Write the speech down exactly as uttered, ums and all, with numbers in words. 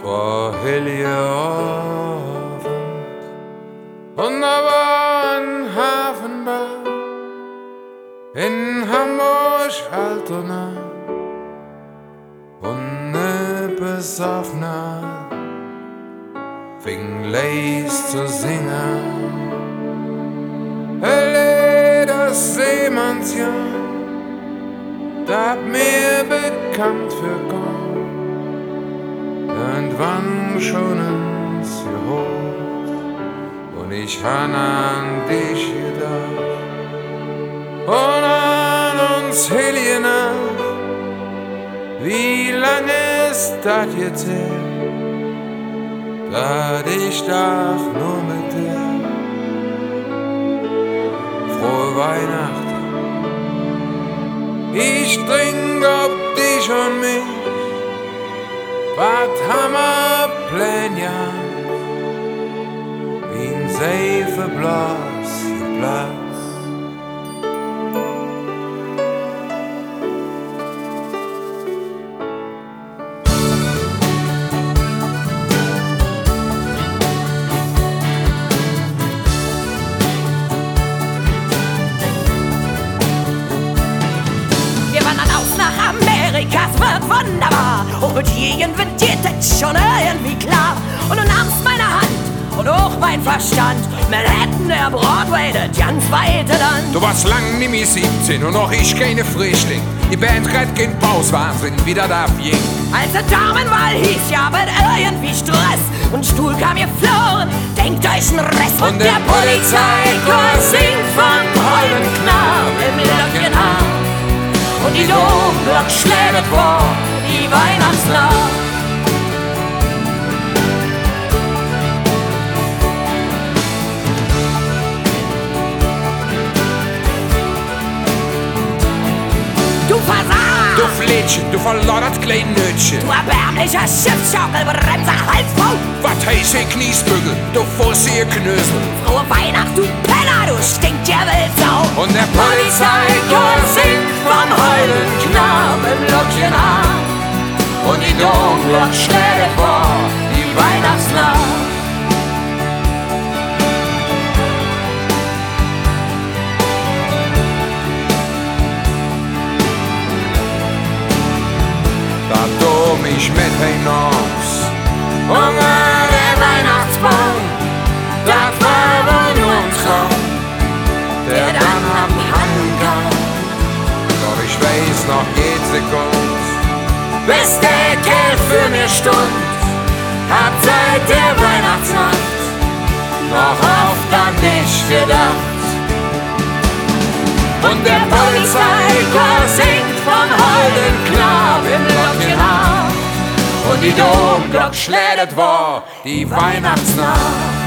'Twa hellige Abend und da war ein Hafenbau in Hamburg-Altona und ne Besoffener fing leis zu singen. Helle, das Seemannsjahr, dat mir bekannt für Gott. Irgendwann schon ins Geholt und ich han an dich gedacht und an uns heilige Nacht. Wie lang ist das jetzt her, dat ich darf nur mit dir? Frohe Weihnachten, ich trink auf dich und mich. Wat hammer plan ja, wie ein Seife Blas Platz. Wir wandern aus nach Amerika, es wird wunderbar. Und mit jedem wird dir das schon irgendwie klar. Und du nahmst meine Hand und auch mein Verstand. Manhattan, der Broadway, das ganz weite Land. Du warst lang nimmer siebzehn und noch ich keine Frischling. Die Band kriegt kein Pauswahnsinn, wie das abging. Als der Damenwahl hieß, ja, mit irgendwie Stress. Und Stuhl kam ihr flohen, denkt euch n Rest. Und, und der Polizeichor singt von holden Knaben im Löckchen Haar. Und die Domglocke schlägt vor die Weihnachtsnacht. Du Versag! Du Flädchen, du verloddert klein Nötchen. Du erbärmlicher Schiffsschaukelbremser, Halsfrau! Was heißt ihr Kniesbügel, du Fussige Knösel? Frohe Weihnacht, du Penner, du stinkt ja Wildsau! Und der Polizeichor singt vom holden Knaben im Löckchen Haar. Und die Domglocke schlägt vor die Weihnachtsnacht. Da du mich mit hinaus unter der Weihnachtsbaum, das war wohl nur ein Traum, der dann am Hand kam. Doch ich weiß noch jede Sekunde, bis der Kerl für mir stund, hab seit der Weihnachtsnacht noch oft an dich gedacht. Und der Polizeichor singt vom holden Knab im Löckchen Haar. Und die Domglocke schlägt vor die Weihnachtsnacht.